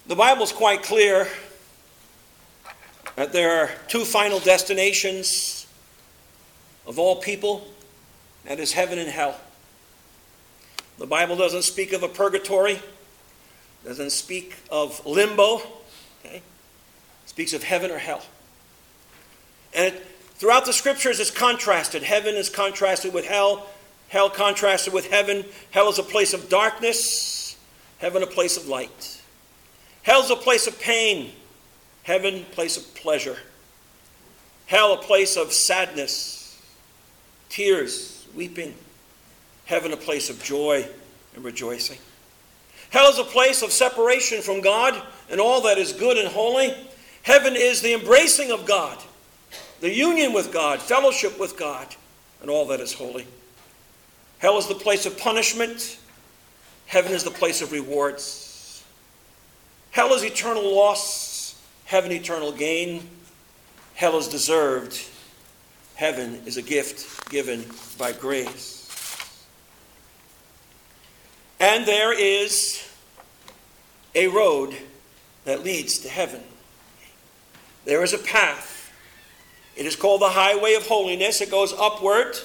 The Bible's quite clear that there are two final destinations of all people, that is heaven and hell. The Bible doesn't speak of a purgatory, doesn't speak of limbo, okay? It speaks of heaven or hell. And throughout the scriptures it's contrasted. Heaven is contrasted with hell, hell contrasted with heaven. Hell is a place of darkness, heaven a place of light. Hell is a place of pain, heaven a place of pleasure. Hell a place of sadness, tears, weeping. Heaven a place of joy and rejoicing. Hell is a place of separation from God and all that is good and holy. Heaven is the embracing of God, the union with God, fellowship with God, and all that is holy. Hell is the place of punishment. Heaven is the place of rewards. Hell is eternal loss. Heaven eternal gain. Hell is deserved. Heaven is a gift given by grace. And there is a road that leads to heaven. There is a path. It is called the highway of holiness. It goes upward.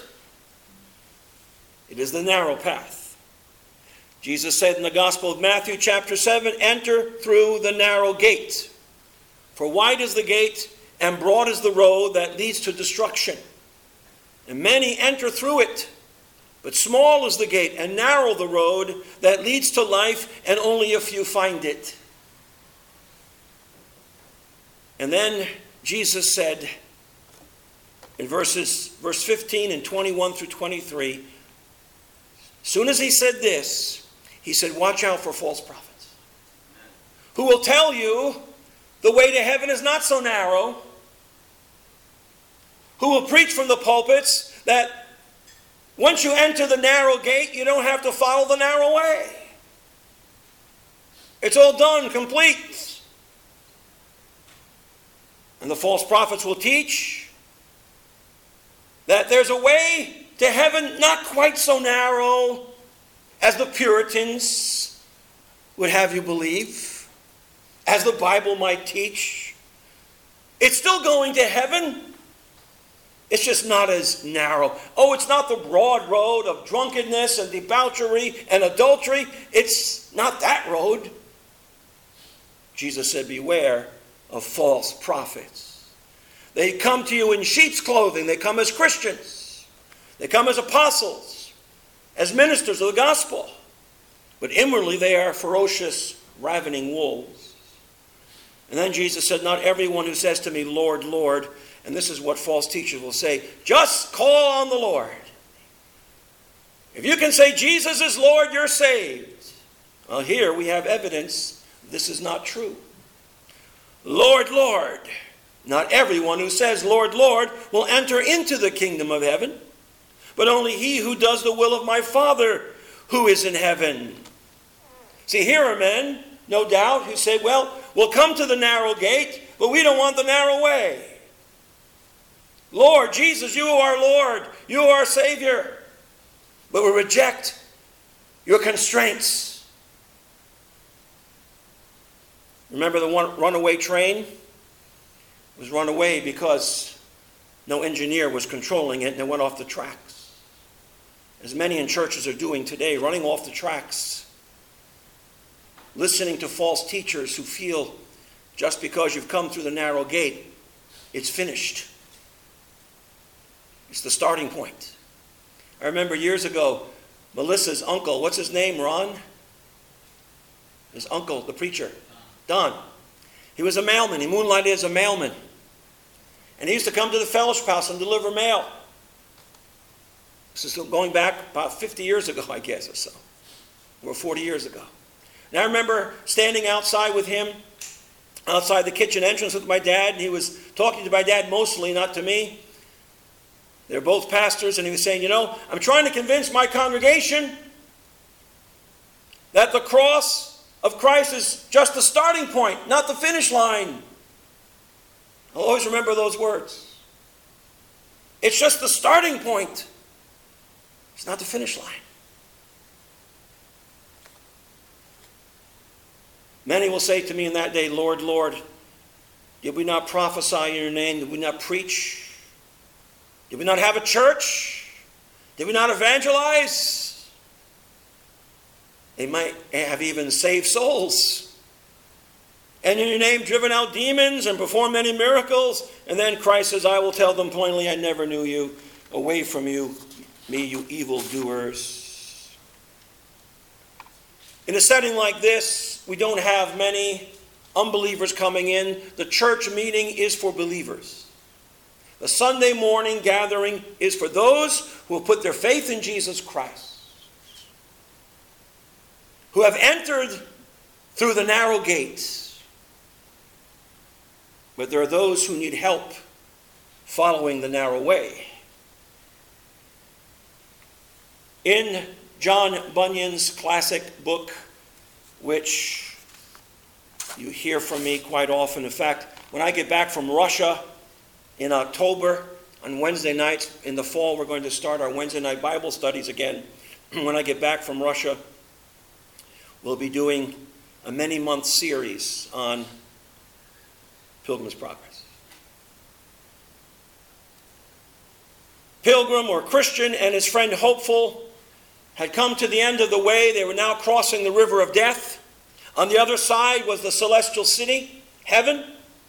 It is the narrow path. Jesus said in the Gospel of Matthew chapter 7, enter through the narrow gate. For wide is the gate and broad is the road that leads to destruction. And many enter through it. But small is the gate and narrow the road that leads to life, and only a few find it. And then Jesus said in verse 15 and 21 through 23, as soon as he said this, he said, watch out for false prophets, who will tell you the way to heaven is not so narrow, who will preach from the pulpits that once you enter the narrow gate, you don't have to follow the narrow way. It's all done, complete. And the false prophets will teach that there's a way to heaven not quite so narrow as the Puritans would have you believe, as the Bible might teach. It's still going to heaven. It's just not as narrow. Oh, it's not the broad road of drunkenness and debauchery and adultery. It's not that road. Jesus said, beware of false prophets. They come to you in sheep's clothing. They come as Christians. They come as apostles, as ministers of the gospel. But inwardly they are ferocious, ravening wolves. And then Jesus said, not everyone who says to me, Lord, Lord, and this is what false teachers will say, just call on the Lord. If you can say Jesus is Lord, you're saved. Well, here we have evidence this is not true. Lord, Lord. Not everyone who says, Lord, Lord, will enter into the kingdom of heaven, but only he who does the will of my Father who is in heaven. See, here are men, no doubt, who say, well, we'll come to the narrow gate, but we don't want the narrow way. Lord, Jesus, you are Lord. You are Savior. But we reject your constraints. Remember the runaway train? It was run away because no engineer was controlling it and it went off the tracks. As many in churches are doing today, running off the tracks. Listening to false teachers who feel just because you've come through the narrow gate, it's finished. It's the starting point. I remember years ago, Melissa's uncle, what's his name, Ron? His uncle, the preacher, Don. He was a mailman. He moonlighted as a mailman. And he used to come to the fellowship house and deliver mail. This is going back about 50 years ago, I guess, or so. Or 40 years ago. And I remember standing outside with him, outside the kitchen entrance with my dad, and he was talking to my dad mostly, not to me. They're both pastors, and he was saying, I'm trying to convince my congregation that the cross of Christ is just the starting point, not the finish line. I'll always remember those words. It's just the starting point. It's not the finish line. Many will say to me in that day, Lord, Lord, did we not prophesy in your name? Did we not preach? Did we not have a church? Did we not evangelize? They might have even saved souls. And in your name driven out demons and performed many miracles. And then Christ says, I will tell them plainly, I never knew you. Away from you, me, you evildoers. In a setting like this, we don't have many unbelievers coming in. The church meeting is for believers. The Sunday morning gathering is for those who have put their faith in Jesus Christ, who have entered through the narrow gates. But there are those who need help following the narrow way. In John Bunyan's classic book, which you hear from me quite often. In fact, when I get back from Russia in October, on Wednesday nights in the fall, we're going to start our Wednesday night Bible studies again. When I get back from Russia, we'll be doing a many-month series on Pilgrim's Progress. Pilgrim, or Christian, and his friend Hopeful had come to the end of the way. They were now crossing the river of death. On the other side was the celestial city, heaven.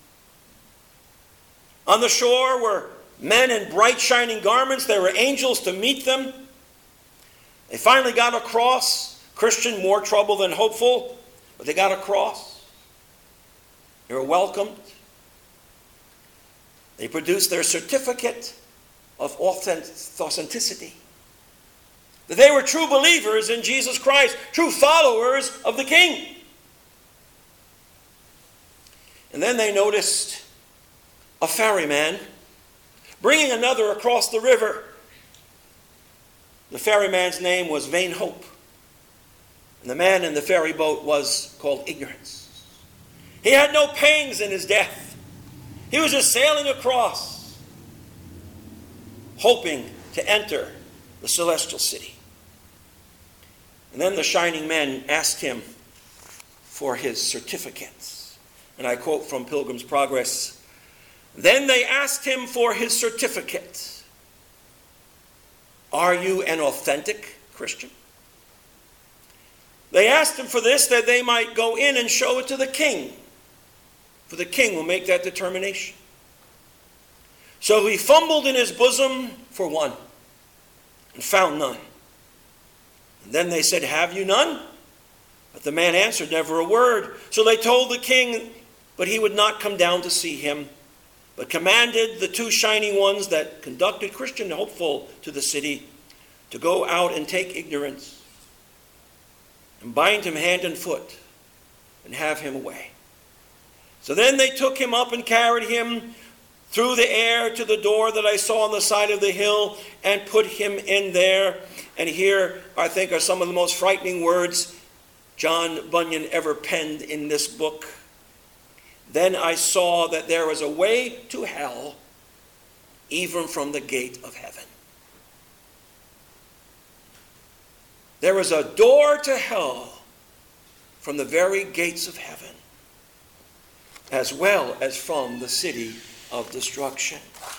On the shore were men in bright shining garments. There were angels to meet them. They finally got across. Christian, more trouble than Hopeful, but they got across. They were welcomed. They produced their certificate of authenticity. That they were true believers in Jesus Christ, true followers of the King. And then they noticed a ferryman bringing another across the river. The ferryman's name was Vain Hope. And the man in the ferry boat was called Ignorance. He had no pangs in his death. He was just sailing across, hoping to enter the celestial city. And then the shining men asked him for his certificates. And I quote from Pilgrim's Progress, then they asked him for his certificate. Are you an authentic Christian? They asked him for this that they might go in and show it to the king. For the king will make that determination. So he fumbled in his bosom for one and found none. And then they said, have you none? But the man answered never a word. So they told the king, but he would not come down to see him, but commanded the two shining ones that conducted Christian Hopeful to the city to go out and take Ignorance and bind him hand and foot and have him away. So then they took him up and carried him through the air to the door that I saw on the side of the hill and put him in there. And here, I think, are some of the most frightening words John Bunyan ever penned in this book. Then I saw that there was a way to hell, even from the gate of heaven. There is a door to hell from the very gates of heaven, as well as from the city of destruction.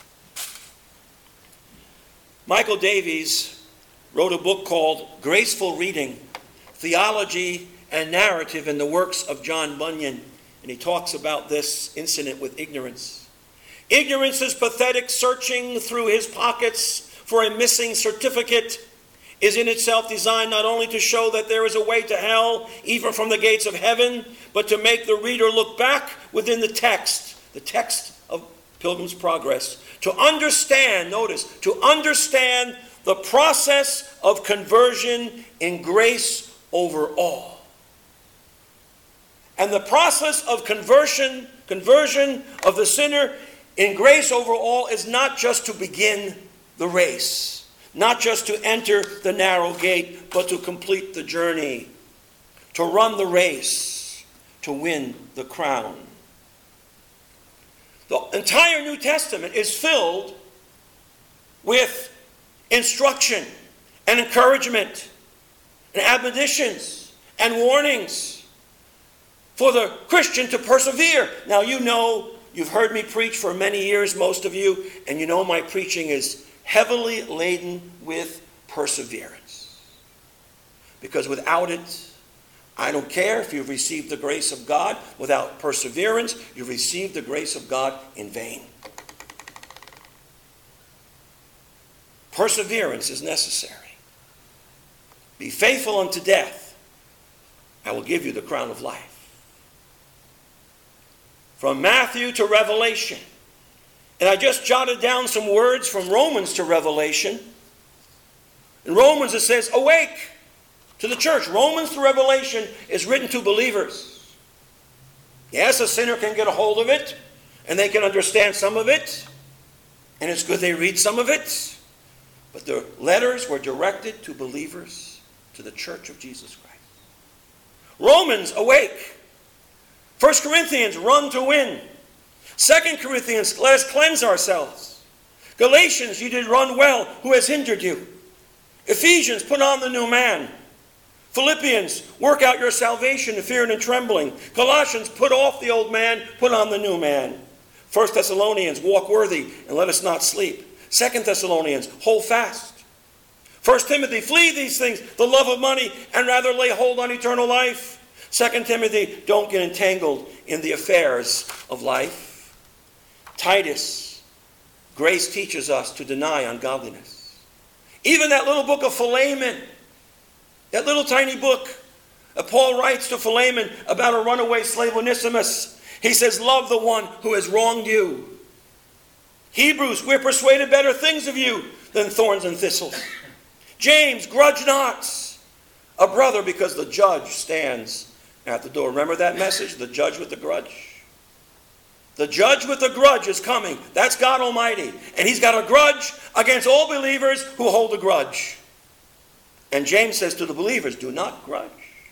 Michael Davies wrote a book called Graceful Reading, Theology and Narrative in the Works of John Bunyan. And he talks about this incident with Ignorance. Ignorance is pathetic, searching through his pockets for a missing certificate is in itself designed not only to show that there is a way to hell, even from the gates of heaven, but to make the reader look back within the text of Pilgrim's Progress, to understand, notice, to understand the process of conversion in grace over all. And the process of conversion of the sinner in grace over all is not just to begin the race, not just to enter the narrow gate, but to complete the journey, to run the race, to win the crown. The entire New Testament is filled with instruction and encouragement and admonitions and warnings for the Christian to persevere. Now you know, you've heard me preach for many years, most of you, and you know my preaching is heavily laden with perseverance. Because without it, I don't care if you've received the grace of God. Without perseverance, you've received the grace of God in vain. Perseverance is necessary. Be faithful unto death. I will give you the crown of life. From Matthew to Revelation. And I just jotted down some words from Romans to Revelation. In Romans it says, awake to the church. Romans to Revelation is written to believers. Yes, a sinner can get a hold of it, and they can understand some of it, and it's good they read some of it. But the letters were directed to believers, to the church of Jesus Christ. Romans, awake. 1 Corinthians, run to win. 2 Corinthians, let us cleanse ourselves. Galatians, you did run well. Who has hindered you? Ephesians, put on the new man. Philippians, work out your salvation in fear and trembling. Colossians, put off the old man, put on the new man. 1 Thessalonians, walk worthy and let us not sleep. 2 Thessalonians, hold fast. 1 Timothy, flee these things, the love of money, and rather lay hold on eternal life. 2 Timothy, don't get entangled in the affairs of life. Titus, grace teaches us to deny ungodliness. Even that little book of Philemon, that little tiny book, Paul writes to Philemon about a runaway slave Onesimus. He says, love the one who has wronged you. Hebrews, we're persuaded better things of you than thorns and thistles. James, grudge not a brother because the judge stands at the door. Remember that message? The judge with the grudge. The judge with the grudge is coming. That's God Almighty. And he's got a grudge against all believers who hold a grudge. And James says to the believers, do not grudge.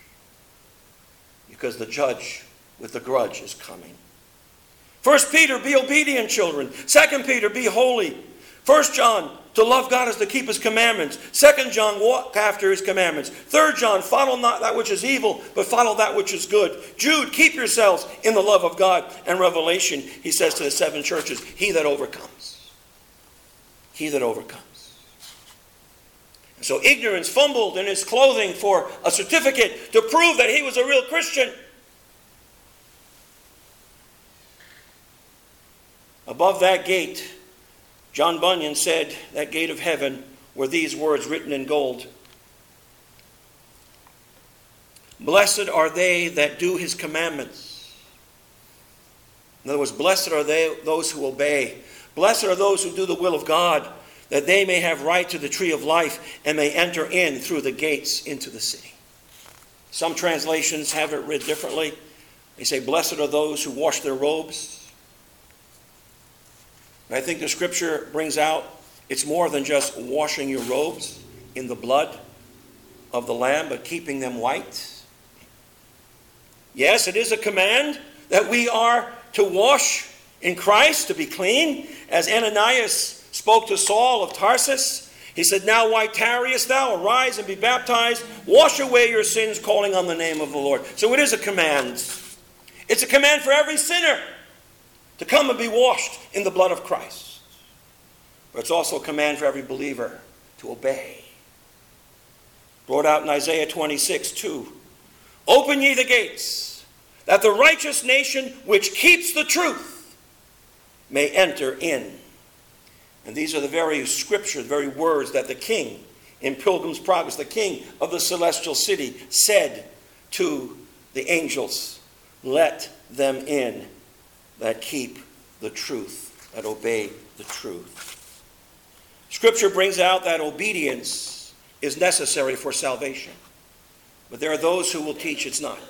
Because the judge with the grudge is coming. 1 Peter, be obedient, children. 2 Peter, be holy. 1 John, to love God is to keep his commandments. 2 John, walk after his commandments. 3 John, follow not that which is evil, but follow that which is good. Jude, keep yourselves in the love of God. And Revelation, he says to the 7 churches, he that overcomes. He that overcomes. So ignorance fumbled in his clothing for a certificate to prove that he was a real Christian. Above that gate, John Bunyan said, that gate of heaven, were these words written in gold. Blessed are they that do his commandments. In other words, blessed are they, those who obey. Blessed are those who do the will of God, that they may have right to the tree of life and may enter in through the gates into the city. Some translations have it read differently. They say, blessed are those who wash their robes. I think the scripture brings out it's more than just washing your robes in the blood of the Lamb, but keeping them white. Yes, it is a command that we are to wash in Christ, to be clean. As Ananias spoke to Saul of Tarsus, he said, now why tarriest thou? Arise and be baptized. Wash away your sins, calling on the name of the Lord. So it is a command. It's a command for every sinner to come and be washed in the blood of Christ. But it's also a command for every believer to obey. Brought out in Isaiah 26:2. Open ye the gates, that the righteous nation which keeps the truth may enter in. And these are the very scriptures, the very words that the king in Pilgrim's Progress, the king of the celestial city, said to the angels, let them in that keep the truth, that obey the truth. Scripture brings out that obedience is necessary for salvation. But there are those who will teach it's not.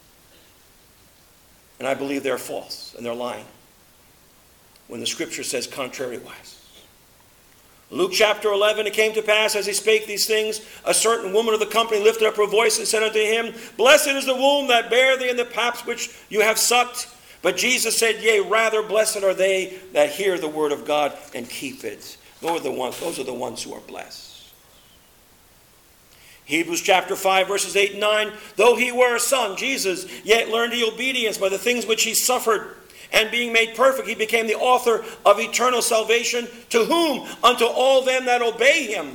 And I believe they're false and they're lying when the scripture says contrariwise. Luke chapter 11, it came to pass as he spake these things, a certain woman of the company lifted up her voice and said unto him, blessed is the womb that bare thee and the paps which you have sucked. But Jesus said, yea, rather blessed are they that hear the word of God and keep it. Those are the ones who are blessed. Hebrews chapter 5, verses 8 and 9. Though he were a son, Jesus, yet learned he obedience by the things which he suffered. And being made perfect, he became the author of eternal salvation. To whom? Unto all them that obey him.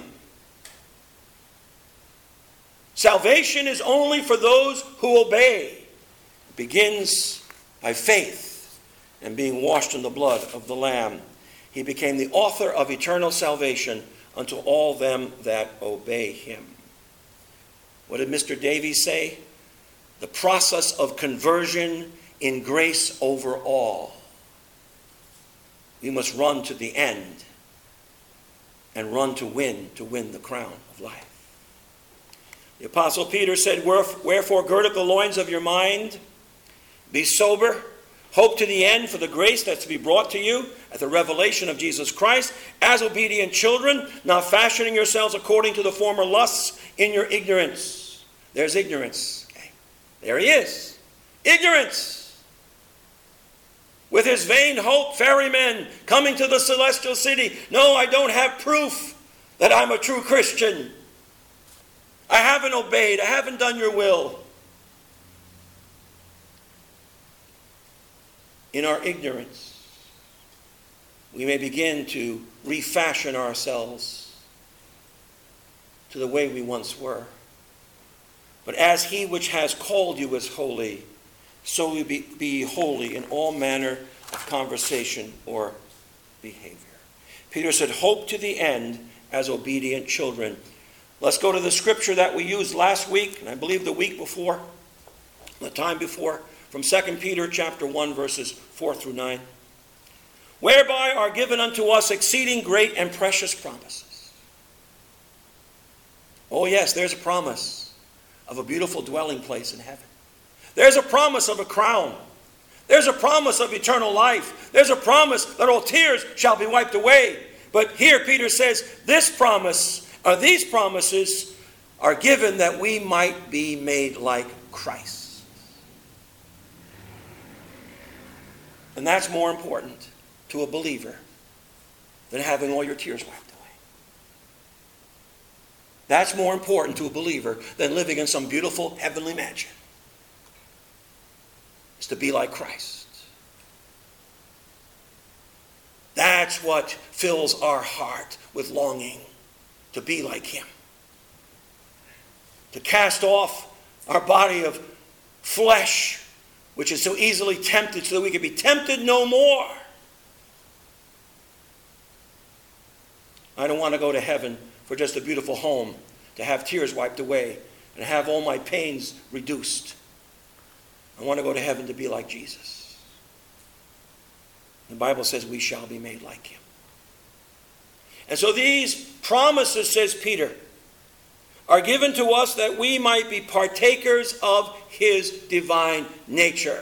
Salvation is only for those who obey. It begins by faith and being washed in the blood of the Lamb. He became the author of eternal salvation unto all them that obey him. What did Mr. Davies say? The process of conversion in grace over all. We must run to the end and run to win the crown of life. The Apostle Peter said, wherefore gird up the loins of your mind, be sober, hope to the end for the grace that's to be brought to you at the revelation of Jesus Christ, as obedient children, not fashioning yourselves according to the former lusts in your ignorance. There's ignorance. Okay. There he is. Ignorance. With his vain hope, ferrymen coming to the celestial city. No, I don't have proof that I'm a true Christian. I haven't obeyed. I haven't done your will. In our ignorance, we may begin to refashion ourselves to the way we once were. But as he which has called you is holy, so we be holy in all manner of conversation or behavior. Peter said, hope to the end as obedient children. Let's go to the scripture that we used last week, and I believe the week before, the time before, from 2 Peter chapter 1, verses 4 through 9. Whereby are given unto us exceeding great and precious promises. Oh yes, there's a promise of a beautiful dwelling place in heaven. There's a promise of a crown. There's a promise of eternal life. There's a promise that all tears shall be wiped away. But here Peter says, these promises are given that we might be made like Christ. And that's more important to a believer than having all your tears wiped away. That's more important to a believer than living in some beautiful heavenly mansion. Is to be like Christ. That's what fills our heart with longing, to be like him. To cast off our body of flesh, which is so easily tempted, so that we can be tempted no more. I don't want to go to heaven for just a beautiful home, to have tears wiped away, and have all my pains reduced. I want to go to heaven to be like Jesus. The Bible says we shall be made like him. And so these promises, says Peter, are given to us that we might be partakers of his divine nature,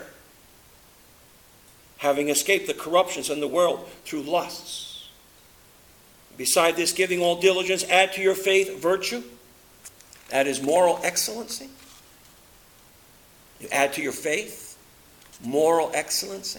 having escaped the corruptions in the world through lusts. Beside this, giving all diligence, add to your faith virtue. That is moral excellency. You add to your faith moral excellency.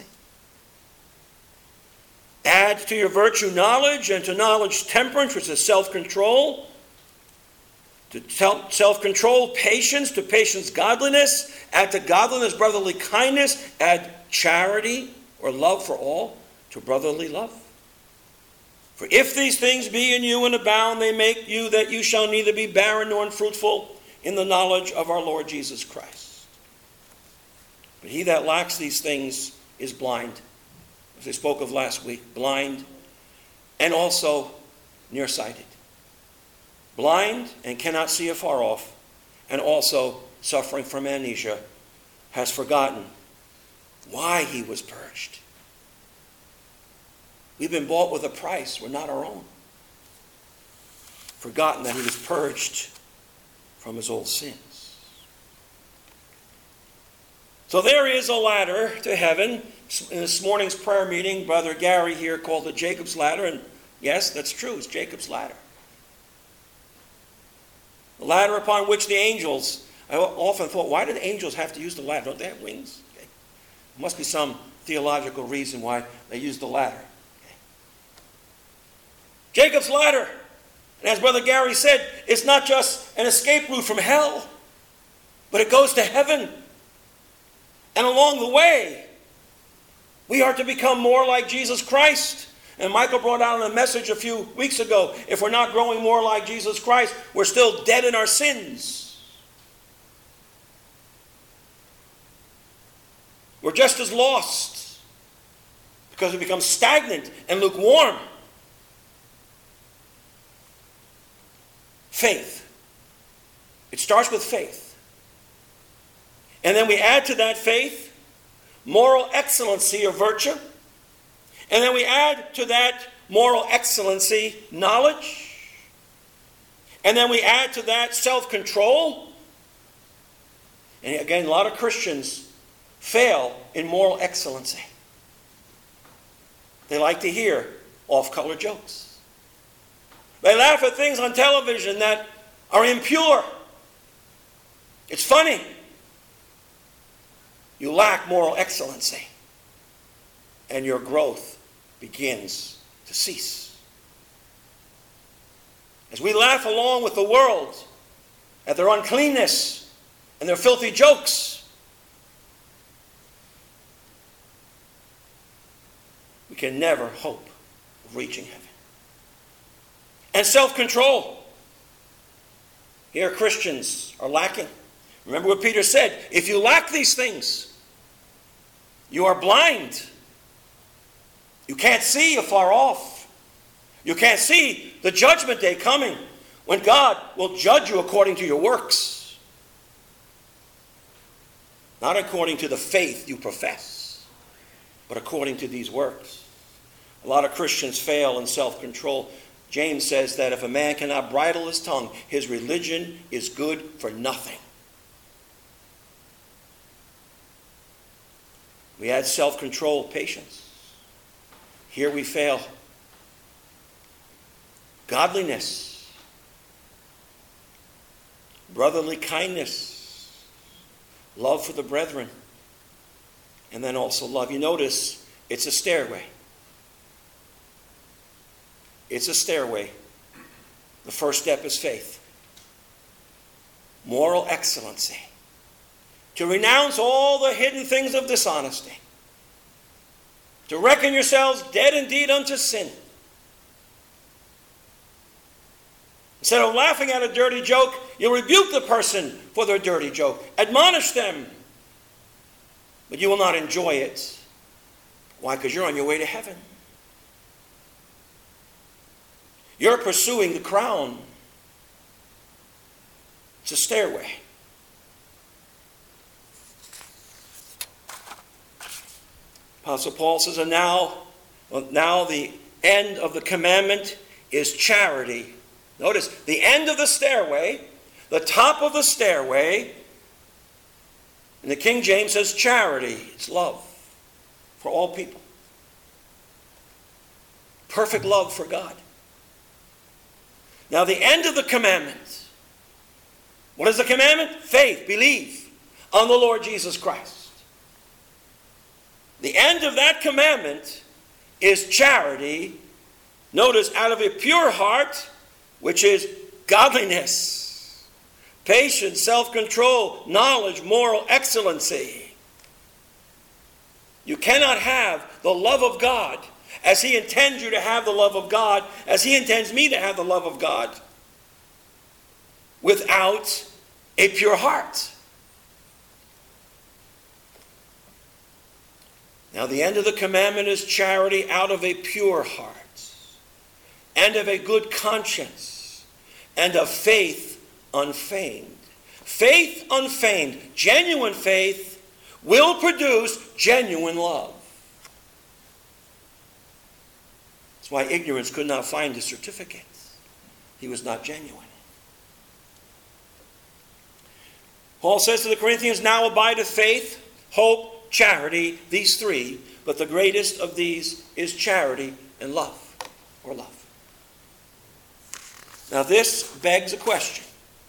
Add to your virtue knowledge, and to knowledge temperance, which is self-control. To self-control patience, to patience godliness. Add to godliness brotherly kindness. Add charity or love for all to brotherly love. For if these things be in you and abound, they make you that you shall neither be barren nor unfruitful in the knowledge of our Lord Jesus Christ. But he that lacks these things is blind, as I spoke of last week, blind and also nearsighted. Blind and cannot see afar off, and also suffering from amnesia, has forgotten why he was purged. We've been bought with a price. We're not our own. Forgotten that he was purged from his old sins. So there is a ladder to heaven. In this morning's prayer meeting, Brother Gary here called it Jacob's ladder. And yes, that's true. It's Jacob's ladder. The ladder upon which the angels, I often thought, why do the angels have to use the ladder? Don't they have wings? Okay. There must be some theological reason why they use the ladder. Okay. Jacob's ladder. And as Brother Gary said, it's not just an escape route from hell, but it goes to heaven. And along the way, we are to become more like Jesus Christ. And Michael brought out in a message a few weeks ago, if we're not growing more like Jesus Christ, we're still dead in our sins. We're just as lost because we become stagnant and lukewarm. Faith. It starts with faith. And then we add to that faith moral excellency or virtue. And then we add to that moral excellency knowledge. And then we add to that self-control. And again, a lot of Christians fail in moral excellency. They like to hear off-color jokes. They laugh at things on television that are impure. It's funny. You lack moral excellency, and your growth begins to cease. As we laugh along with the world at their uncleanness and their filthy jokes, we can never hope of reaching heaven. And self-control. Here Christians are lacking. Remember what Peter said, if you lack these things, you are blind. You can't see afar off. You can't see the judgment day coming when God will judge you according to your works. Not according to the faith you profess, but according to these works. A lot of Christians fail in self-control. James says that if a man cannot bridle his tongue, his religion is good for nothing. We add self-control, patience. Here we fail. Godliness, brotherly kindness, love for the brethren, and then also love. You notice it's a stairway. It's a stairway. The first step is faith. Moral excellency. To renounce all the hidden things of dishonesty. To reckon yourselves dead indeed unto sin. Instead of laughing at a dirty joke, you rebuke the person for their dirty joke. Admonish them. But you will not enjoy it. Why? Because you're on your way to heaven. You're pursuing the crown. It's a stairway. Apostle Paul says, and now the end of the commandment is charity. Notice, the end of the stairway, the top of the stairway, in the King James says charity. It's love for all people. Perfect love for God. Now the end of the commandment. What is the commandment? Faith, believe on the Lord Jesus Christ. The end of that commandment is charity. Notice, out of a pure heart, which is godliness, patience, self-control, knowledge, moral excellency. You cannot have the love of God as He intends you to have the love of God, as He intends me to have the love of God, without a pure heart. Now, the end of the commandment is charity out of a pure heart, and of a good conscience, and of faith unfeigned. Faith unfeigned, genuine faith, will produce genuine love. That's why ignorance could not find his certificate. He was not genuine. Paul says to the Corinthians, now abideth faith, hope, charity, these three, but the greatest of these is charity and love, or love. Now this begs a question.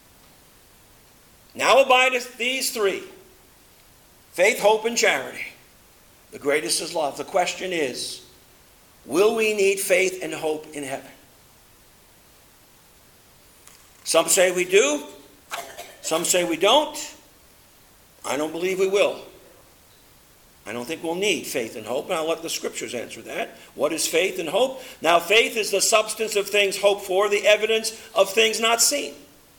Now abideth these three, faith, hope, and charity. The greatest is love. The question is, will we need faith and hope in heaven? Some say we do. Some say we don't. I don't believe we will. I don't think we'll need faith and hope, and I'll let the scriptures answer that. What is faith and hope? Now, faith is the substance of things hoped for, the evidence of things not seen.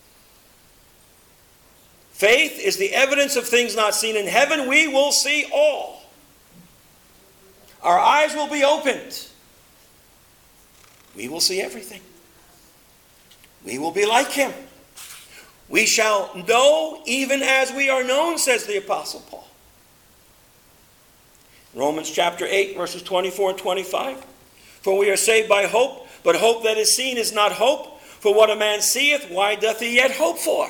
Faith is the evidence of things not seen. In heaven we will see all. Our eyes will be opened. We will see everything. We will be like him. We shall know even as we are known, says the Apostle Paul. Romans chapter 8, verses 24 and 25. For we are saved by hope, but hope that is seen is not hope. For what a man seeth, why doth he yet hope for?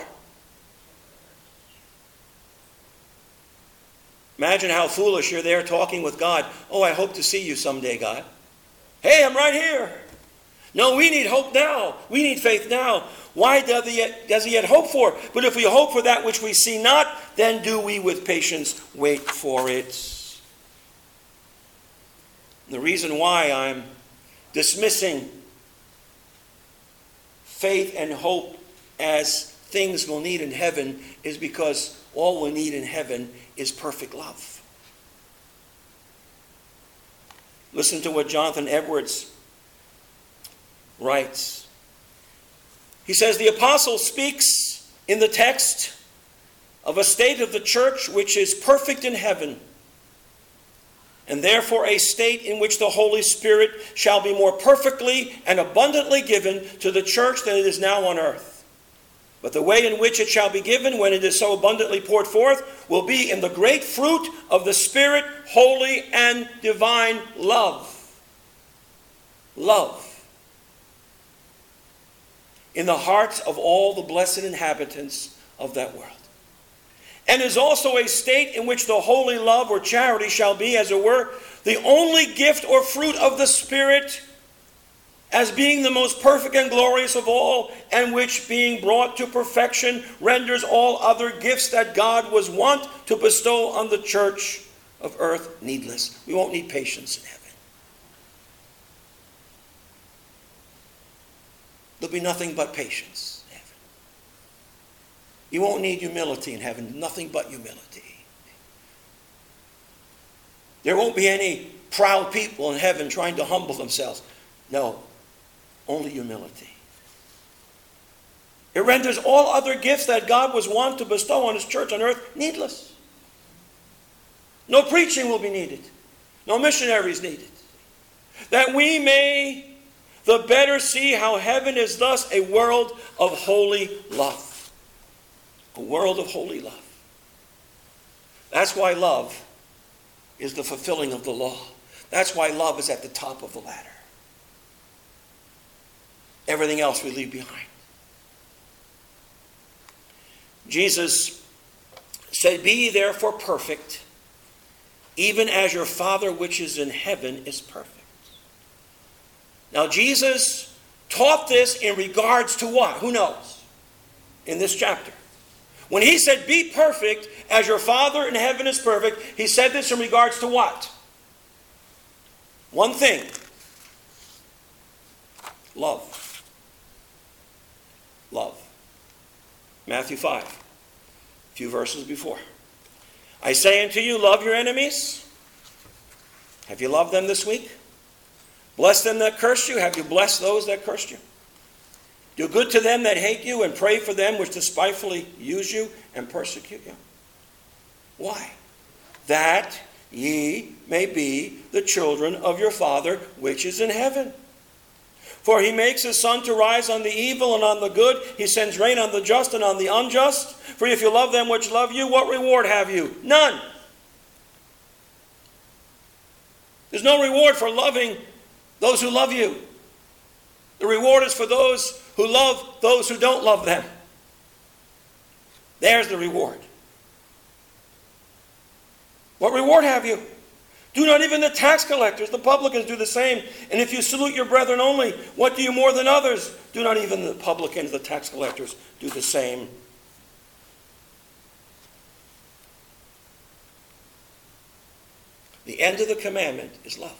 Imagine how foolish you're there talking with God. Oh, I hope to see you someday, God. Hey, I'm right here. No, we need hope now. We need faith now. Why does he yet hope for? But if we hope for that which we see not, then do we with patience wait for it. The reason why I'm dismissing faith and hope as things we'll need in heaven is because all we need in heaven is perfect love. Listen to what Jonathan Edwards writes. He says, the apostle speaks in the text of a state of the church which is perfect in heaven, and therefore a state in which the Holy Spirit shall be more perfectly and abundantly given to the church than it is now on earth. But the way in which it shall be given when it is so abundantly poured forth will be in the great fruit of the Spirit, holy and divine love. Love. In the hearts of all the blessed inhabitants of that world. And is also a state in which the holy love or charity shall be, as it were, the only gift or fruit of the Spirit, as being the most perfect and glorious of all, and which, being brought to perfection, renders all other gifts that God was wont to bestow on the church of earth needless. We won't need patience in heaven. There'll be nothing but patience. You won't need humility in heaven. Nothing but humility. There won't be any proud people in heaven trying to humble themselves. No. Only humility. It renders all other gifts that God was wont to bestow on his church on earth needless. No preaching will be needed. No missionaries needed. That we may the better see how heaven is thus a world of holy love. A world of holy love. That's why love is the fulfilling of the law. That's why love is at the top of the ladder. Everything else we leave behind. Jesus said, be ye therefore perfect, even as your Father which is in heaven is perfect. Now Jesus taught this in regards to what? Who knows? In this chapter. When he said, be perfect as your Father in heaven is perfect, he said this in regards to what? One thing. Love. Love. Matthew 5. A few verses before. I say unto you, love your enemies. Have you loved them this week? Bless them that curse you. Have you blessed those that cursed you? Do good to them that hate you, and pray for them which despitefully use you and persecute you. Why? That ye may be the children of your Father which is in heaven. For he makes his sun to rise on the evil and on the good. He sends rain on the just and on the unjust. For if you love them which love you, what reward have you? None. There's no reward for loving those who love you. The reward is for those who love those who don't love them. There's the reward. What reward have you? Do not even the tax collectors, the publicans, do the same. And if you salute your brethren only, what do you more than others? Do not even the publicans, the tax collectors, do the same. The end of the commandment is love.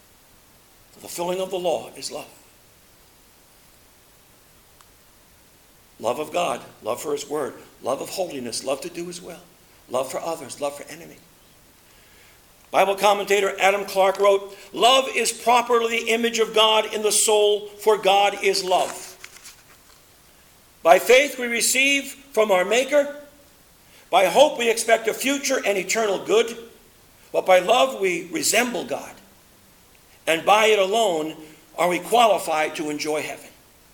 The fulfilling of the law is love. Love of God, love for his word, love of holiness, love to do his will, love for others, love for enemies. Bible commentator Adam Clarke wrote, "Love is properly the image of God in the soul, for God is love. By faith we receive from our Maker. By hope we expect a future and eternal good. But by love we resemble God. And by it alone are we qualified to enjoy heaven."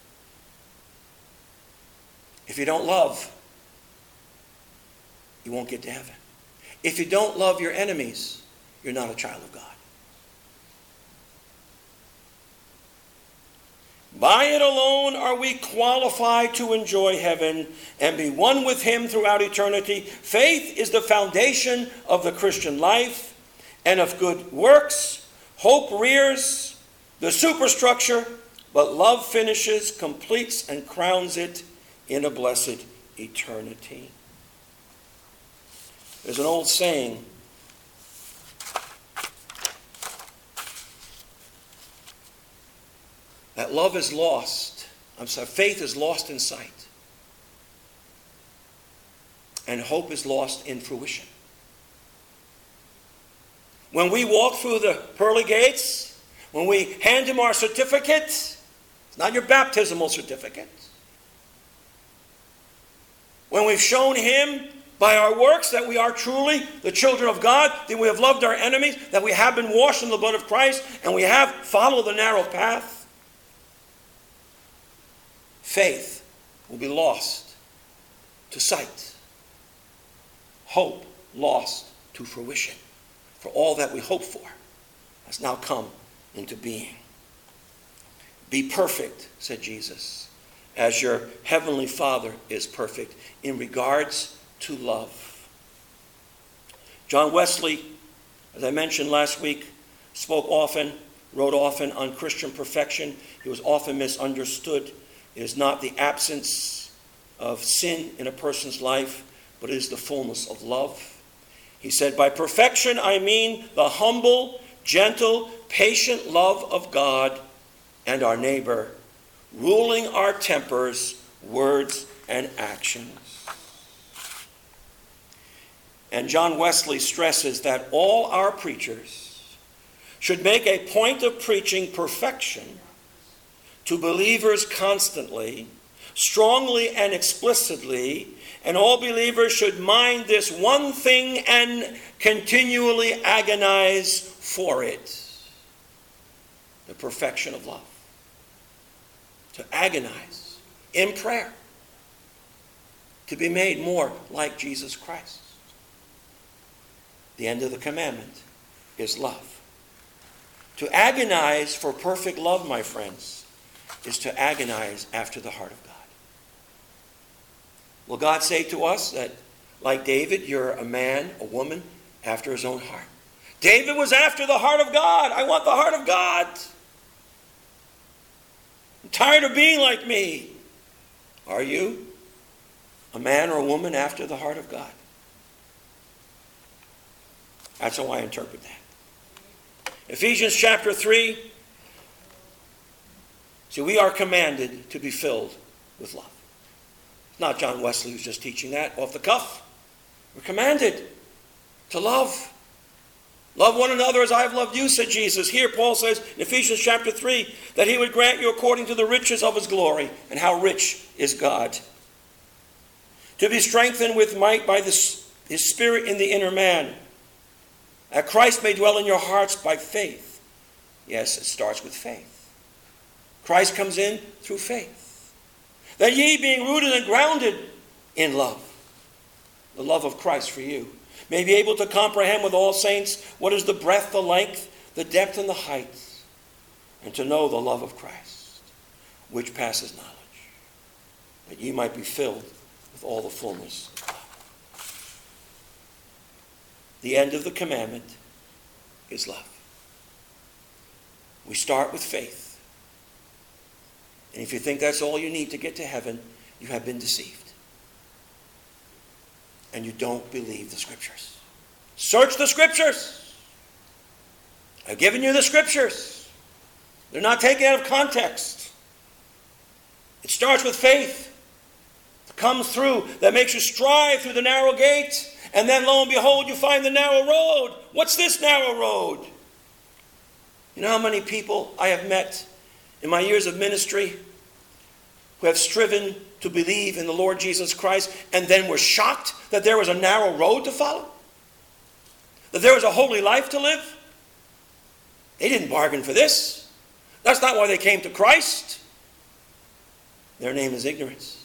If you don't love, you won't get to heaven. If you don't love your enemies, you're not a child of God. By it alone are we qualified to enjoy heaven and be one with him throughout eternity. Faith is the foundation of the Christian life, and of good works, hope rears the superstructure, but love finishes, completes, and crowns it in a blessed eternity. There's an old saying, that love is lost. Faith is lost in sight. And hope is lost in fruition. When we walk through the pearly gates, when we hand him our certificate, it's not your baptismal certificate. When we've shown him by our works that we are truly the children of God, that we have loved our enemies, that we have been washed in the blood of Christ, and we have followed the narrow path, faith will be lost to sight. Hope lost to fruition. For all that we hope for has now come into being. Be perfect, said Jesus, as your heavenly Father is perfect in regards to love. John Wesley, as I mentioned last week, spoke often, wrote often on Christian perfection. He was often misunderstood. It is not the absence of sin in a person's life, but it is the fullness of love. He said, by perfection I mean the humble, gentle, patient love of God and our neighbor, ruling our tempers, words, and actions. And John Wesley stresses that all our preachers should make a point of preaching perfection to believers constantly, strongly and explicitly, and all believers should mind this one thing and continually agonize for it. The perfection of love. To agonize in prayer. To be made more like Jesus Christ. The end of the commandment is love. To agonize for perfect love, my friends, is to agonize after the heart of God. Will God say to us that, like David, you're a man, a woman, after his own heart? David was after the heart of God. I want the heart of God. I'm tired of being like me. Are you a man or a woman after the heart of God? That's how I interpret that. Ephesians chapter 3. See, we are commanded to be filled with love. It's not John Wesley who's just teaching that off the cuff. We're commanded to love. Love one another as I have loved you, said Jesus. Here Paul says in Ephesians chapter 3 that he would grant you according to the riches of his glory. And how rich is God. To be strengthened with might by his Spirit in the inner man. That Christ may dwell in your hearts by faith. Yes, it starts with faith. Christ comes in through faith. That ye, being rooted and grounded in love, the love of Christ for you, may be able to comprehend with all saints what is the breadth, the length, the depth, and the height, and to know the love of Christ, which passes knowledge, that ye might be filled with all the fullness of God. The end of the commandment is love. We start with faith. And if you think that's all you need to get to heaven, you have been deceived. And you don't believe the Scriptures. Search the Scriptures. I've given you the Scriptures. They're not taken out of context. It starts with faith. comes through that makes you strive through the narrow gate, and then lo and behold, you find the narrow road. What's this narrow road? You know how many people I have met in my years of ministry who have striven to believe in the Lord Jesus Christ and then were shocked that there was a narrow road to follow? That there was a holy life to live? They didn't bargain for this. That's not why they came to Christ. Their name is ignorance.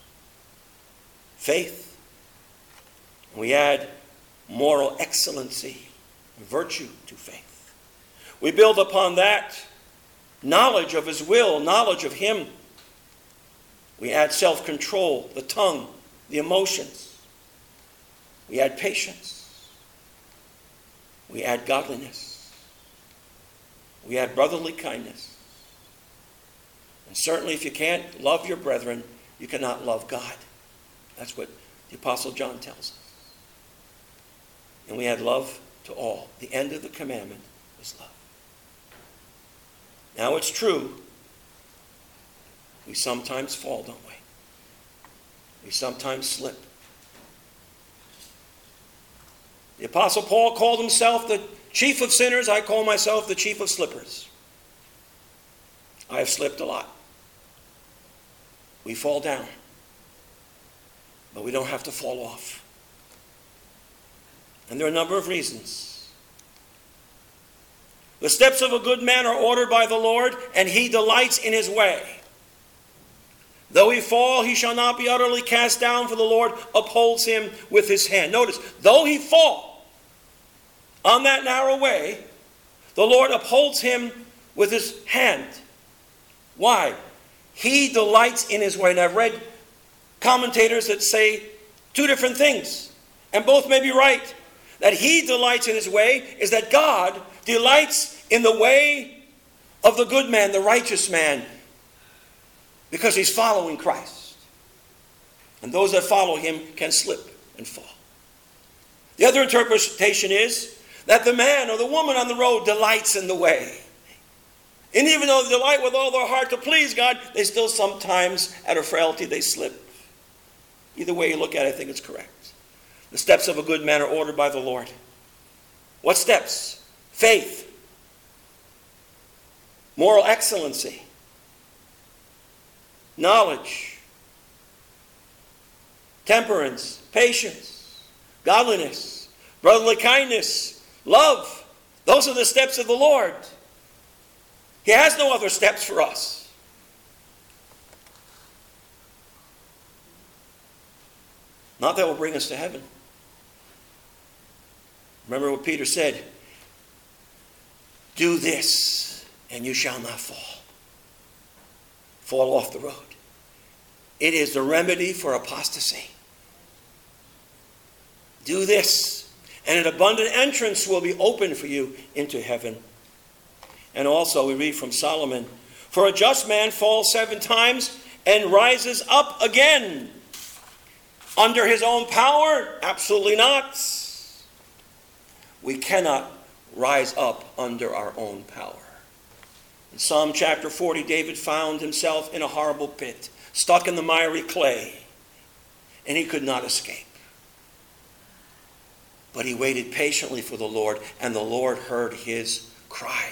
Faith. We add moral excellency, virtue to faith. We build upon that knowledge of his will, knowledge of him. We add self-control, the tongue, the emotions. We add patience. We add godliness. We add brotherly kindness. And certainly if you can't love your brethren, you cannot love God. That's what the Apostle John tells us. And we add love to all. The end of the commandment is love. Now it's true, we sometimes fall, don't we? We sometimes slip. The Apostle Paul called himself the chief of sinners. I call myself the chief of slippers. I have slipped a lot. We fall down, but we don't have to fall off. And there are a number of reasons. The steps of a good man are ordered by the Lord, and he delights in his way. Though he fall, he shall not be utterly cast down, for the Lord upholds him with his hand. Notice, though he fall on that narrow way, the Lord upholds him with his hand. Why? He delights in his way. And I've read commentators that say two different things, and both may be right. That he delights in his way is that God delights in the way of the good man, the righteous man, because he's following Christ. And those that follow him can slip and fall. The other interpretation is that the man or the woman on the road delights in the way. And even though they delight with all their heart to please God, they still sometimes, out of frailty, they slip. Either way you look at it, I think it's correct. The steps of a good man are ordered by the Lord. What steps? Faith. Moral excellency. Knowledge. Temperance. Patience. Godliness. Brotherly kindness. Love. Those are the steps of the Lord. He has no other steps for us. Not that will bring us to heaven. Remember what Peter said, do this and you shall not fall. Fall off the road. It is the remedy for apostasy. Do this and an abundant entrance will be open for you into heaven. And also we read from Solomon, for a just man falls 7 times and rises up again. Under his own power? Absolutely not. We cannot rise up under our own power. In Psalm chapter 40, David found himself in a horrible pit, stuck in the miry clay, and he could not escape. But he waited patiently for the Lord, and the Lord heard his cry.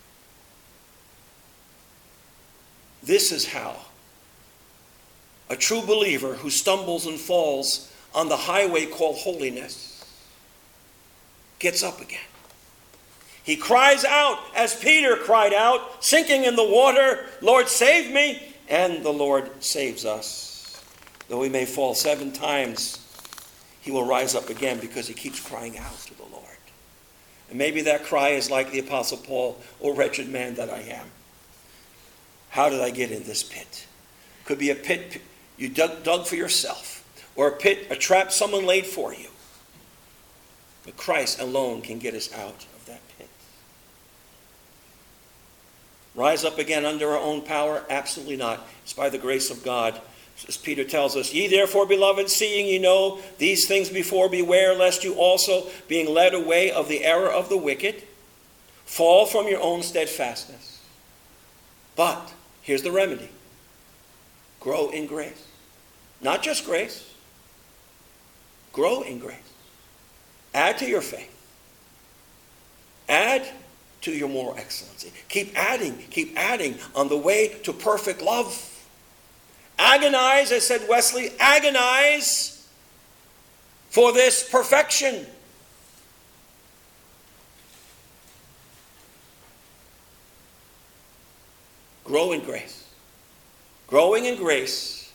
This is how a true believer who stumbles and falls on the highway called holiness gets up again. He cries out as Peter cried out, sinking in the water, Lord, save me. And the Lord saves us. Though we may fall 7 times, he will rise up again because he keeps crying out to the Lord. And maybe that cry is like the Apostle Paul, O wretched man that I am. How did I get in this pit? Could be a pit you dug for yourself, or a trap someone laid for you. But Christ alone can get us out of that pit. Rise up again under our own power? Absolutely not. It's by the grace of God. As Peter tells us, ye therefore, beloved, seeing ye know these things before, beware lest you also, being led away of the error of the wicked, fall from your own steadfastness. But here's the remedy. Grow in grace. Not just grace. Grow in grace. Add to your faith. Add to your moral excellency. Keep adding on the way to perfect love. Agonize, as said Wesley, agonize for this perfection. Grow in grace. Growing in grace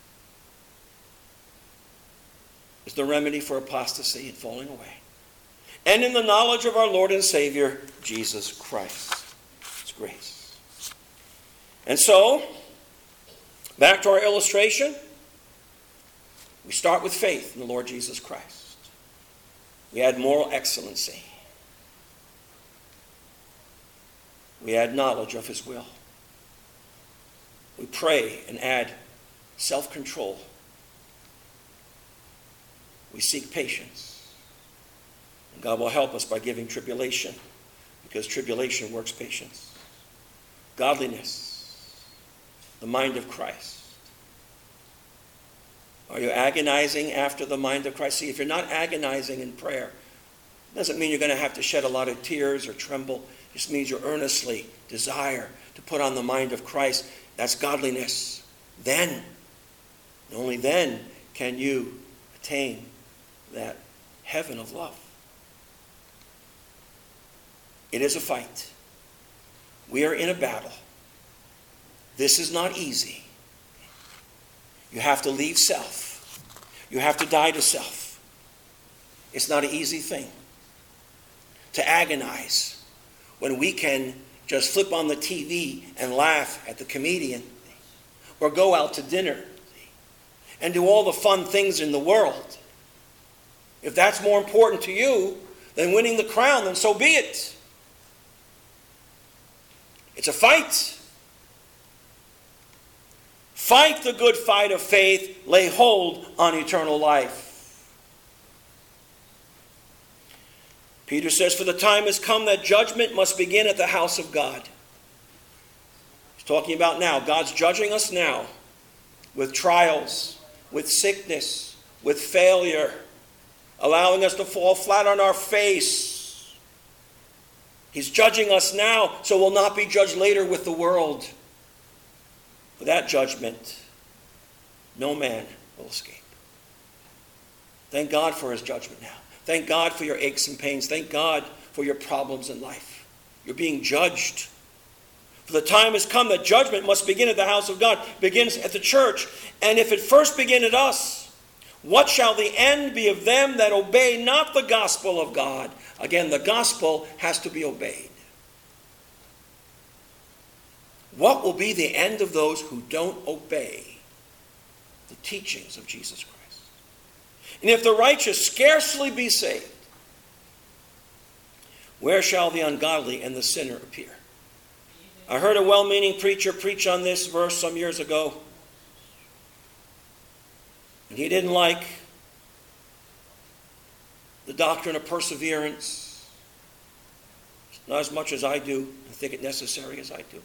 is the remedy for apostasy and falling away. And in the knowledge of our Lord and Savior, Jesus Christ. It's grace. And so, back to our illustration. We start with faith in the Lord Jesus Christ. We add moral excellency. We add knowledge of his will. We pray and add self-control. We seek patience. And God will help us by giving tribulation, because tribulation works patience. Godliness, the mind of Christ. Are you agonizing after the mind of Christ? See, if you're not agonizing in prayer, it doesn't mean you're going to have to shed a lot of tears or tremble. It just means you earnestly desire to put on the mind of Christ. That's godliness. Then, only then, can you attain that heaven of love. It is a fight. We are in a battle. This is not easy. You have to leave self. You have to die to self. It's not an easy thing to agonize when we can just flip on the TV and laugh at the comedian, or go out to dinner and do all the fun things in the world. If that's more important to you than winning the crown, then so be it. It's a fight. Fight the good fight of faith. Lay hold on eternal life. Peter says, for the time has come that judgment must begin at the house of God. He's talking about now. God's judging us now with trials, with sickness, with failure, allowing us to fall flat on our face. He's judging us now, so we'll not be judged later with the world. For that judgment, no man will escape. Thank God for his judgment now. Thank God for your aches and pains. Thank God for your problems in life. You're being judged. For the time has come that judgment must begin at the house of God. It begins at the church. And if it first begin at us, what shall the end be of them that obey not the gospel of God? Again, the gospel has to be obeyed. What will be the end of those who don't obey the teachings of Jesus Christ? And if the righteous scarcely be saved, where shall the ungodly and the sinner appear? I heard a well-meaning preacher preach on this verse some years ago. And he didn't like the doctrine of perseverance. Not as much as I do. I think it necessary as I do.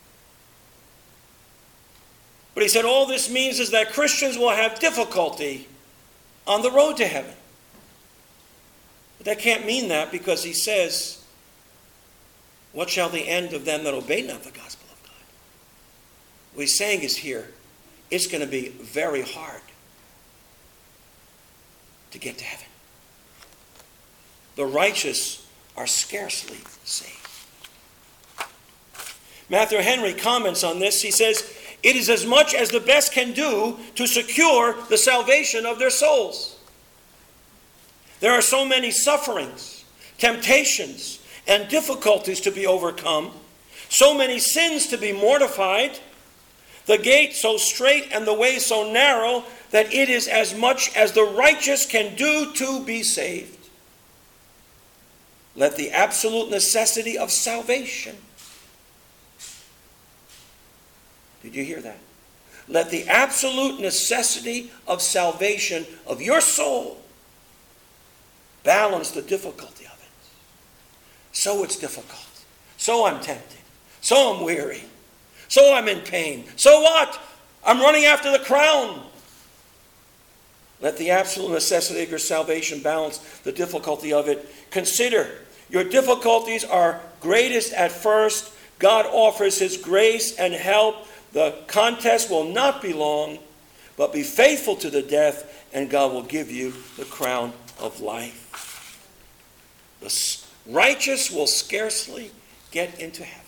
But he said all this means is that Christians will have difficulty on the road to heaven. But that can't mean that, because he says, what shall the end of them that obey not the gospel of God? What he's saying is here, it's going to be very hard to get to heaven. The righteous are scarcely saved. Matthew Henry comments on this. He says, it is as much as the best can do to secure the salvation of their souls. There are so many sufferings, temptations, and difficulties to be overcome, so many sins to be mortified, the gate so straight and the way so narrow that it is as much as the righteous can do to be saved. Let the absolute necessity of salvation. Did you hear that? Let the absolute necessity of salvation of your soul balance the difficulty of it. So it's difficult. So I'm tempted. So I'm weary. So I'm in pain. So what? I'm running after the crown. Let the absolute necessity of your salvation balance the difficulty of it. Consider, your difficulties are greatest at first. God offers his grace and help. The contest will not be long, but be faithful to the death, and God will give you the crown of life. The righteous will scarcely get into heaven.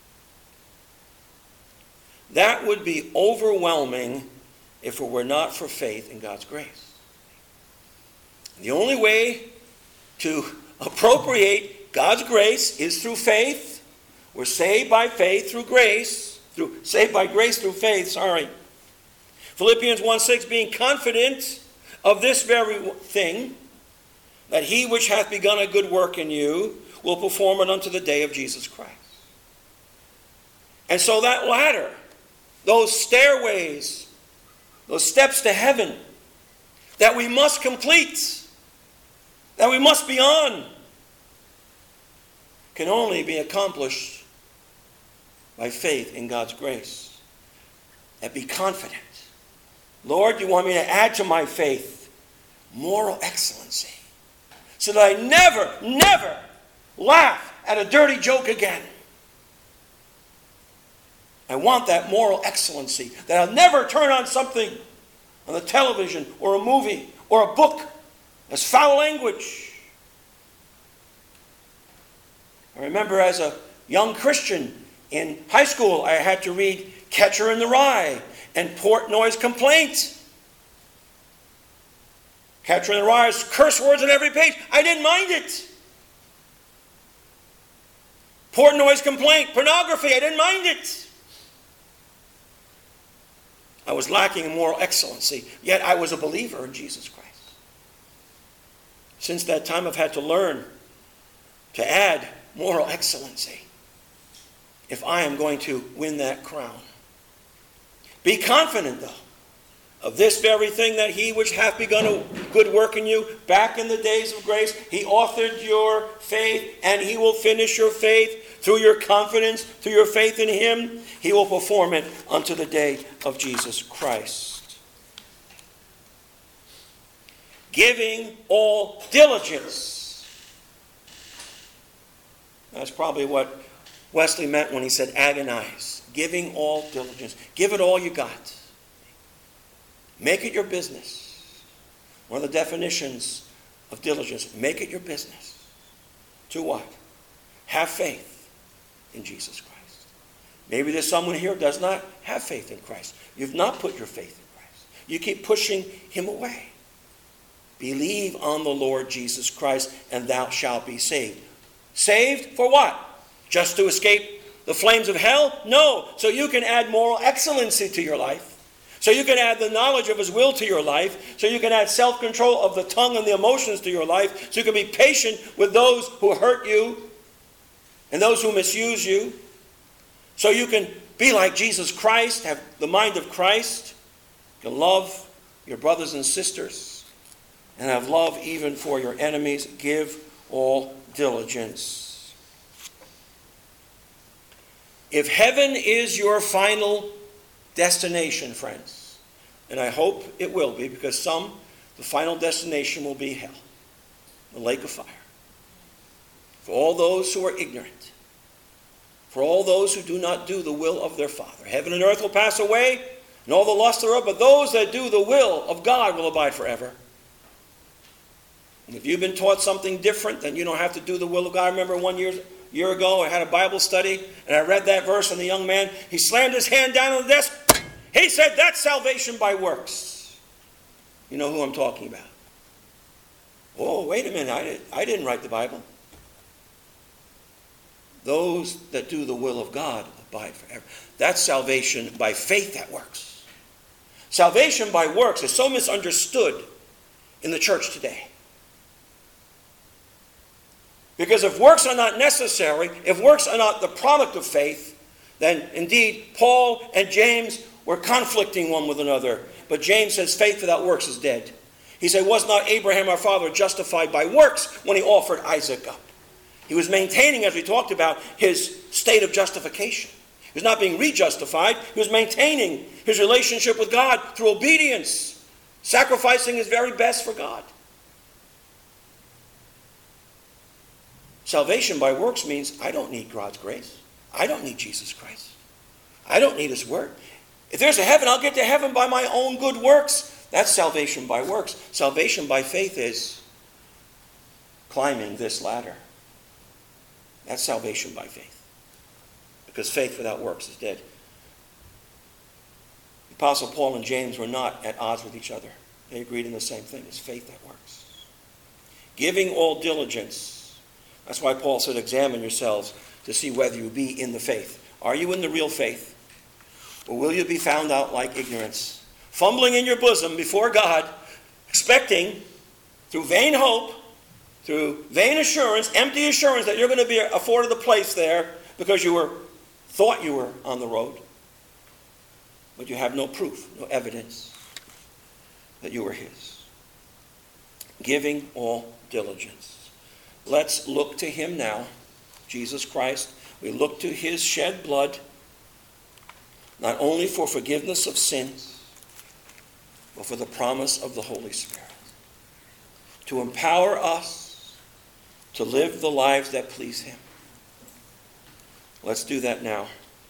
That would be overwhelming if it were not for faith in God's grace. The only way to appropriate God's grace is through faith. We're saved by faith through grace. Saved by grace through faith, Philippians 1:6, being confident of this very thing, that he which hath begun a good work in you will perform it unto the day of Jesus Christ. And so that ladder, those stairways, those steps to heaven that we must complete, that we must be on, can only be accomplished by faith in God's grace. And be confident. Lord, you want me to add to my faith moral excellency, so that I never laugh at a dirty joke again. I want that moral excellency, that I'll never turn on something on the television or a movie or a book as foul language. I remember as a young Christian in high school, I had to read Catcher in the Rye and Portnoy's Complaint. Catcher in the Rye is curse words on every page. I didn't mind it. Portnoy's Complaint, pornography, I didn't mind it. I was lacking in moral excellency, yet I was a believer in Jesus Christ. Since that time, I've had to learn to add moral excellency if I am going to win that crown. Be confident, though, of this very thing, that he which hath begun a good work in you, back in the days of grace, he authored your faith, and he will finish your faith through your confidence, through your faith in him. He will perform it unto the day of Jesus Christ. Giving all diligence. That's probably what Wesley meant when he said agonize. Giving all diligence. Give it all you got. Make it your business. One of the definitions of diligence, make it your business. To what? Have faith in Jesus Christ. Maybe there's someone here who does not have faith in Christ. You've not put your faith in Christ. You keep pushing him away. Believe on the Lord Jesus Christ, and thou shalt be saved. Saved for what? Just to escape the flames of hell? No. So you can add moral excellency to your life. So you can add the knowledge of his will to your life. So you can add self-control of the tongue and the emotions to your life. So you can be patient with those who hurt you and those who misuse you. So you can be like Jesus Christ, have the mind of Christ. You can love your brothers and sisters and have love even for your enemies. Give all diligence. If heaven is your final destination, friends, and I hope it will be, because the final destination will be hell, the lake of fire. For all those who are ignorant, for all those who do not do the will of their Father. Heaven and earth will pass away, and all the lust thereof, but those that do the will of God will abide forever. And if you've been taught something different, then you don't have to do the will of God. I remember 1 year ago, I had a Bible study, and I read that verse, and the young man, he slammed his hand down on the desk. He said, that's salvation by works. You know who I'm talking about. Oh, wait a minute, I didn't write the Bible. Those that do the will of God abide forever. That's salvation by faith that works. Salvation by works is so misunderstood in the church today. Because if works are not necessary, if works are not the product of faith, then indeed Paul and James were conflicting one with another. But James says faith without works is dead. He said, was not Abraham our father justified by works when he offered Isaac up? He was maintaining, as we talked about, his state of justification. He was not being re-justified. He was maintaining his relationship with God through obedience. sacrificing his very best for God. Salvation by works means I don't need God's grace. I don't need Jesus Christ. I don't need his word. If there's a heaven, I'll get to heaven by my own good works. That's salvation by works. Salvation by faith is climbing this ladder. That's salvation by faith. Because faith without works is dead. The Apostle Paul and James were not at odds with each other. They agreed in the same thing. It's faith that works. Giving all diligence. That's why Paul said, examine yourselves to see whether you be in the faith. Are you in the real faith? Or will you be found out like ignorance? Fumbling in your bosom before God, expecting through vain hope, through vain assurance, empty assurance that you're going to be afforded a place there because you thought you were on the road. But you have no proof, no evidence that you were his. Giving all diligence. Let's look to him now, Jesus Christ. We look to his shed blood, not only for forgiveness of sins, but for the promise of the Holy Spirit, to empower us to live the lives that please him. Let's do that now.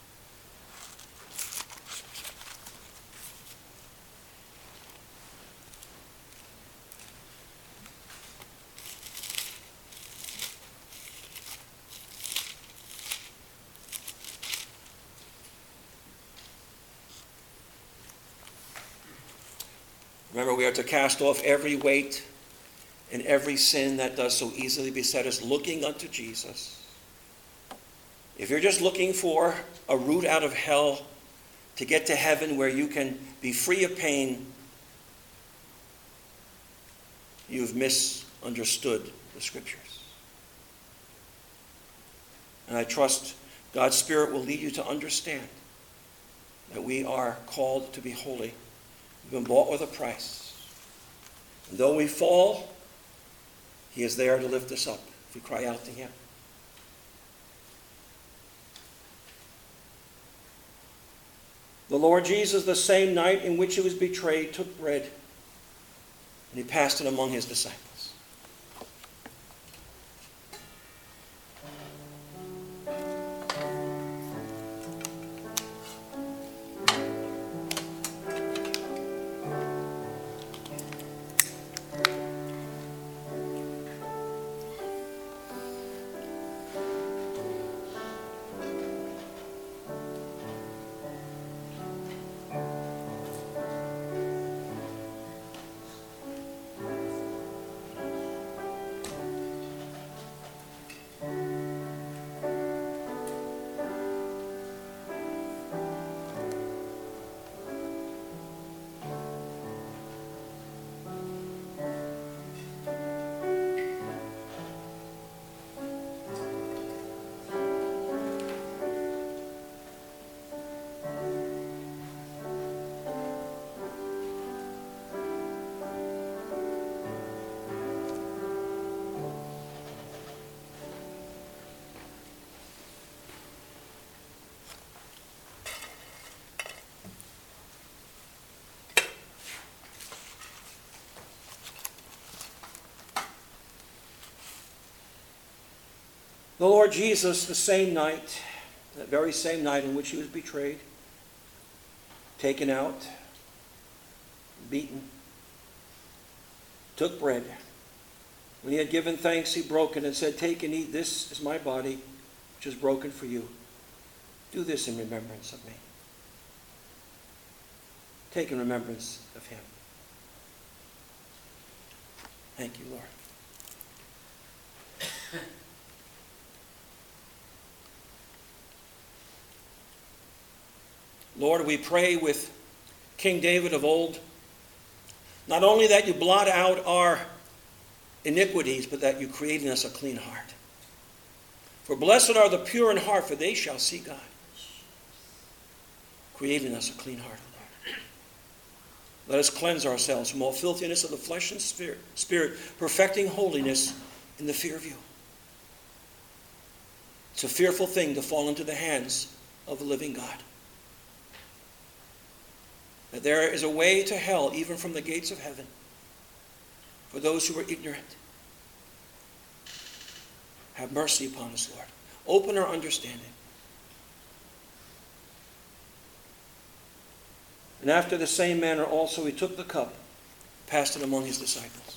Remember, we are to cast off every weight and every sin that does so easily beset us, looking unto Jesus. If you're just looking for a route out of hell to get to heaven where you can be free of pain, you've misunderstood the Scriptures. And I trust God's Spirit will lead you to understand that we are called to be holy. We've been bought with a price. And though we fall, he is there to lift us up if we cry out to him. The Lord Jesus, the same night in which he was betrayed, took bread, and he passed it among his disciples. The Lord Jesus, the same night, that very same night in which he was betrayed, taken out, beaten, took bread. When he had given thanks, he broke it and said, "Take and eat. This is my body, which is broken for you. Do this in remembrance of me." Take in remembrance of him. Thank you, Lord. Lord, we pray with King David of old, not only that you blot out our iniquities, but that you create in us a clean heart. For blessed are the pure in heart, for they shall see God. Create in us a clean heart, Lord. Let us cleanse ourselves from all filthiness of the flesh and spirit, perfecting holiness in the fear of you. It's a fearful thing to fall into the hands of the living God. that there is a way to hell even from the gates of heaven for those who are ignorant. Have mercy upon us, Lord. Open our understanding. And after the same manner also he took the cup, passed it among his disciples.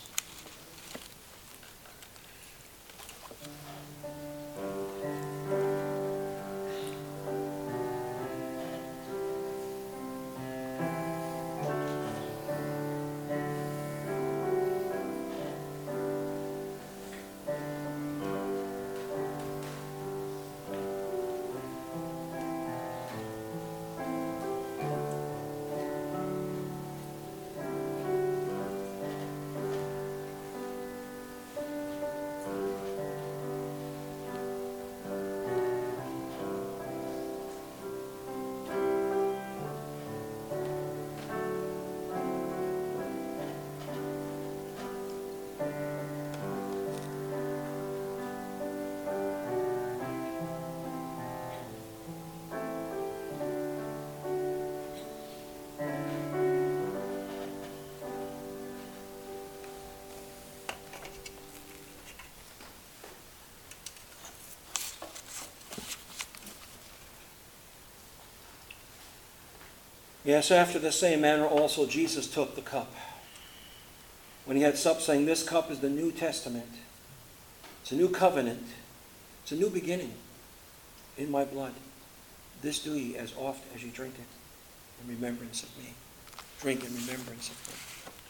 Yes, after the same manner also Jesus took the cup, when he had supped, saying, "This cup is the New Testament. It's a new covenant. It's a new beginning in my blood. This do ye as oft as ye drink it in remembrance of me." Drink in remembrance of me.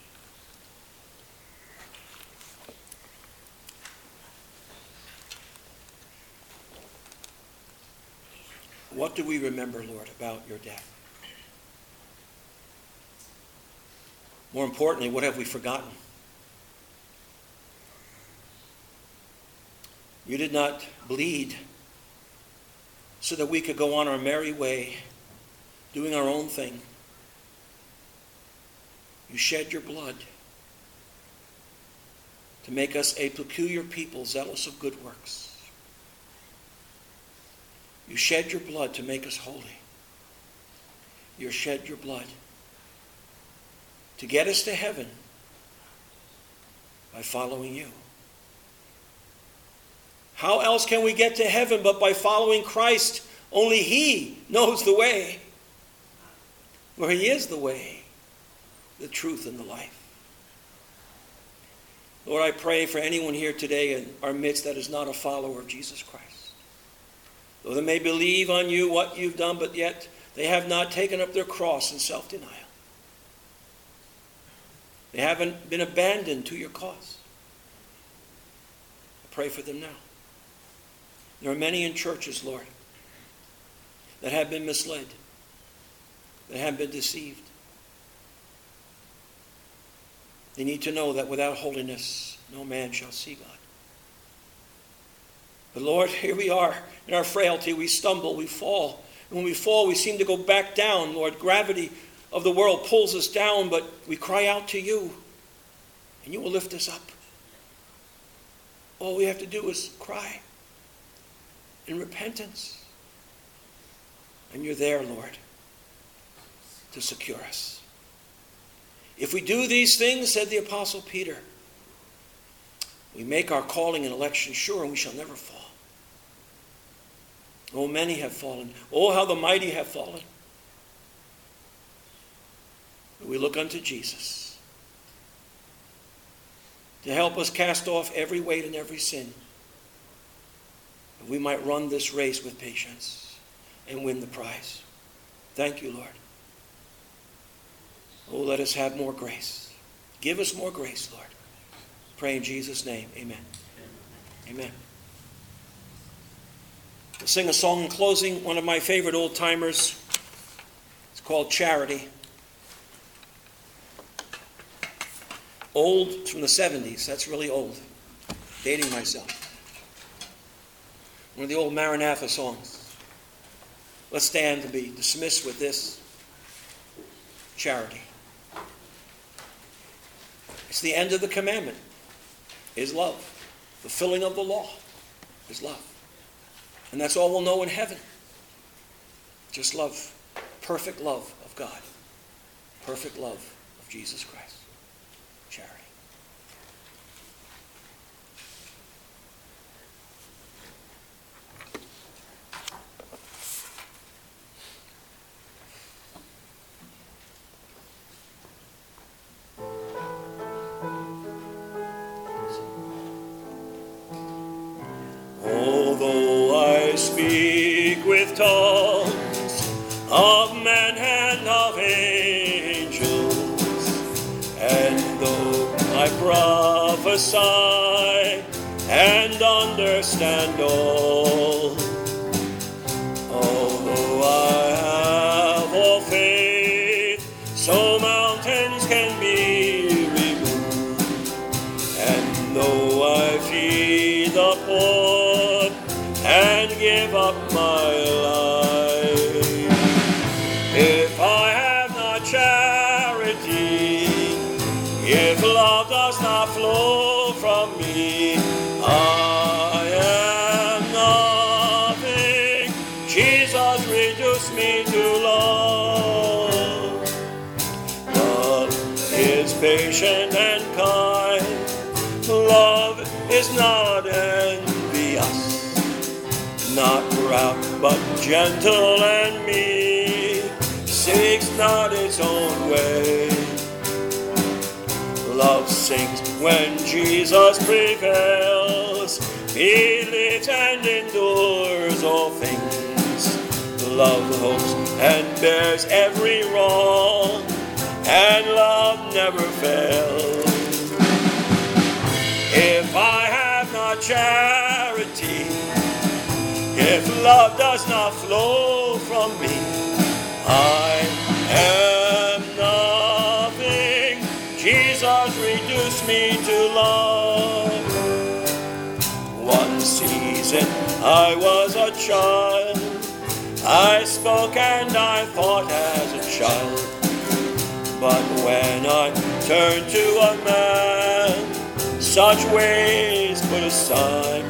What do we remember, Lord, about your death? More importantly, what have we forgotten? You did not bleed so that we could go on our merry way, doing our own thing. You shed your blood to make us a peculiar people, zealous of good works. You shed your blood to make us holy. You shed your blood to get us to heaven by following you. How else can we get to heaven but by following Christ? Only he knows the way. For he is the way, the truth, and the life. Lord, I pray for anyone here today in our midst that is not a follower of Jesus Christ. Though they may believe on you, what you've done, but yet they have not taken up their cross in self-denial. They haven't been abandoned to your cause. I pray for them now. There are many in churches, Lord, that have been misled, that have been deceived. They need to know that without holiness, no man shall see God. But Lord, here we are in our frailty. We stumble, we fall. And when we fall, we seem to go back down. Lord, gravity of the world pulls us down, but we cry out to you, and you will lift us up. All we have to do is cry in repentance. And you're there, Lord, to secure us. If we do these things, said the Apostle Peter, we make our calling and election sure, and we shall never fall. Oh, many have fallen. Oh, how the mighty have fallen. We look unto Jesus to help us cast off every weight and every sin, that we might run this race with patience and win the prize. Thank you, Lord. Oh, let us have more grace. Give us more grace, Lord. Pray in Jesus' name. Amen. Amen. We'll sing a song in closing, one of my favorite old-timers. It's called Charity. Old from the 70s. That's really old. Dating myself. One of the old Maranatha songs. Let's stand to be dismissed with this. Charity. It's the end of the commandment. Is love. The filling of the law is love. And that's all we'll know in heaven. Just love. Perfect love of God. perfect love of Jesus Christ. Charity. Although I speak with tongues of men and of angels, and though I prophesy and understand all, although I have all faith, so mountains can be removed, and though I feed the poor and give up my life, if I have not charity, if love does not flow from me, I am nothing. Jesus, reduce me to love. Love is patient and kind. Love is not envious, not proud, but gentle and meek, seeks not its own way. Love sings when Jesus prevails, believes and endures all things. Love hopes and bears every wrong, and love never fails. If I have not charity, if love does not flow from me, I am nothing. Jesus, reduce me to love. One season I was a child, I spoke and I thought as a child. But when I turned to a man, such ways put aside.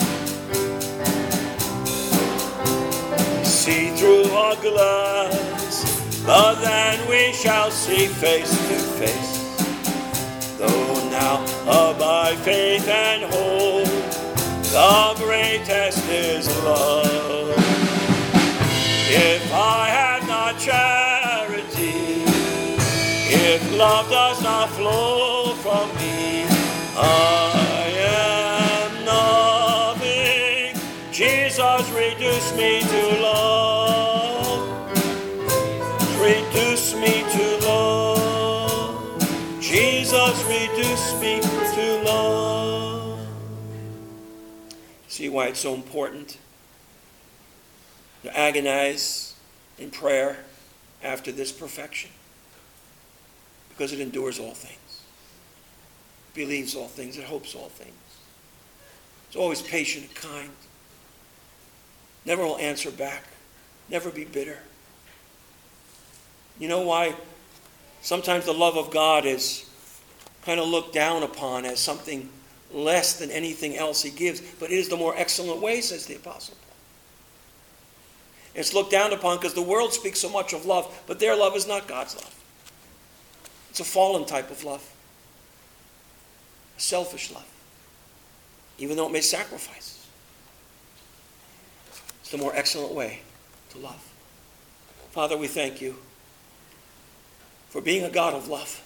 See through a glass, but then we shall see face to face. Though now by faith and hope, the great test is love. If I have not charity, if love does not flow from me, I am nothing. Jesus, reduce me to love. Reduce me to love. Jesus, reduce me to love. See why it's so important to agonize in prayer after this perfection? Because it endures all things, believes all things, it hopes all things. It's always patient and kind. Never will answer back. Never be bitter. You know why sometimes the love of God is kind of looked down upon as something less than anything else he gives, but it is the more excellent way, says the Apostle Paul. It's looked down upon because the world speaks so much of love, but their love is not God's love. It's a fallen type of love, a selfish love, even though it may sacrifice. It's the more excellent way to love. Father, we thank you for being a God of love,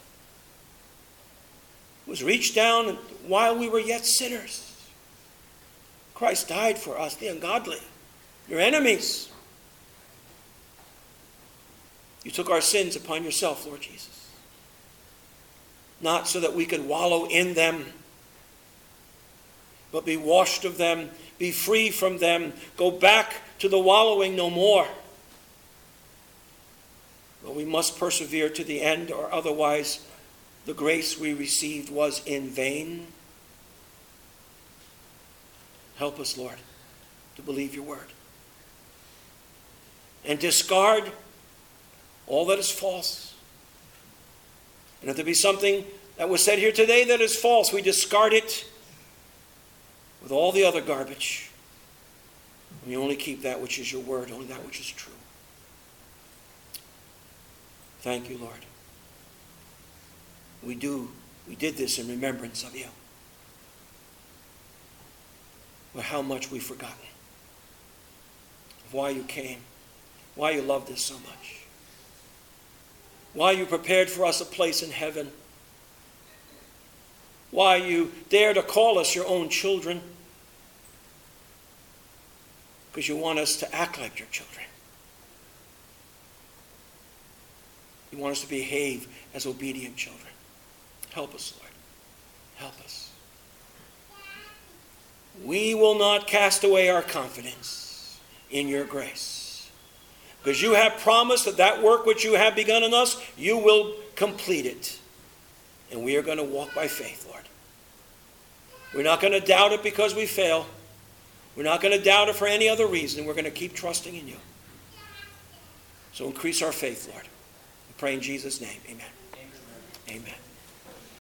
who was reached down while we were yet sinners. Christ died for us, the ungodly, your enemies. You took our sins upon yourself, Lord Jesus. Not so that we could wallow in them, but be washed of them, be free from them, go back to the wallowing no more. But we must persevere to the end, or otherwise the grace we received was in vain. Help us, Lord, to believe your word and discard all that is false. And if there be something that was said here today that is false, we discard it with all the other garbage. We only keep that which is your word, only that which is true. Thank you, Lord. We did this in remembrance of you. Well, how much we've forgotten of why you came, why you loved us so much, why you prepared for us a place in heaven, why you dare to call us your own children, because you want us to act like your children. You want us to behave as obedient children. Help us, Lord. Help us. We will not cast away our confidence in your grace, because you have promised that that work which you have begun in us, you will complete it. And we are going to walk by faith, Lord. We're not going to doubt it because we fail. We're not going to doubt it for any other reason. We're going to keep trusting in you. So increase our faith, Lord. We pray in Jesus' name. Amen. Amen. Amen.